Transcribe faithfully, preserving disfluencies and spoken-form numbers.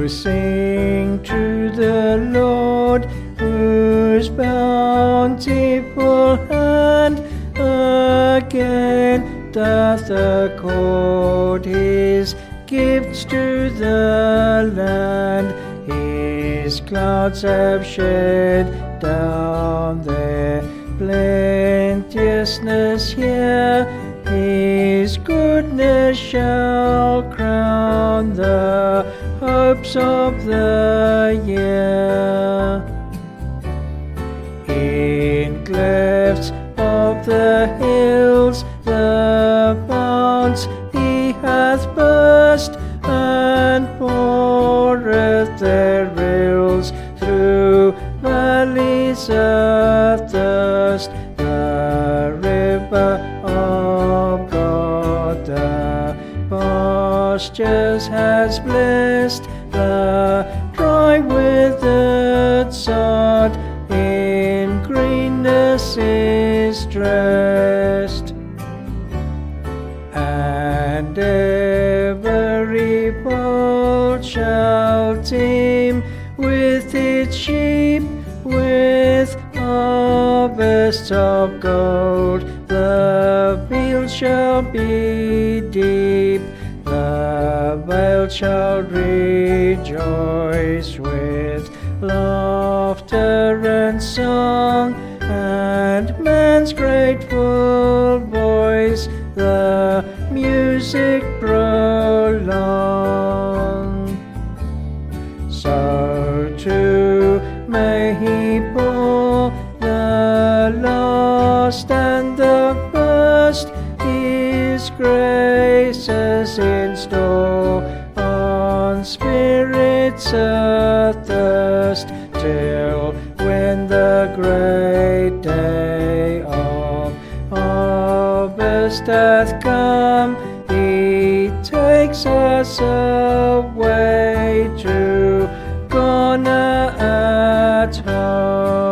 sing to the Lord, whose bountiful hand again doth accord his gifts to the land. His clouds have shed down their plenteousness here. His goodness shall crown the hopes of the year. In clefts of the hills the founts he hath burst, and poureth their rills through valleys of thirst. The river of God the pastures has blessed, the dry withered sod in greenness is dressed. And every fold shall teem with its sheep, with harvests of gold. The field shall be deep, the vale shall rejoice with laughter and song, and man's grateful voice the music prolong. So too may he pour the last and the first, his graces in store on spirits athirst, till when the great day of harvest hath come, he takes us away to corner at home.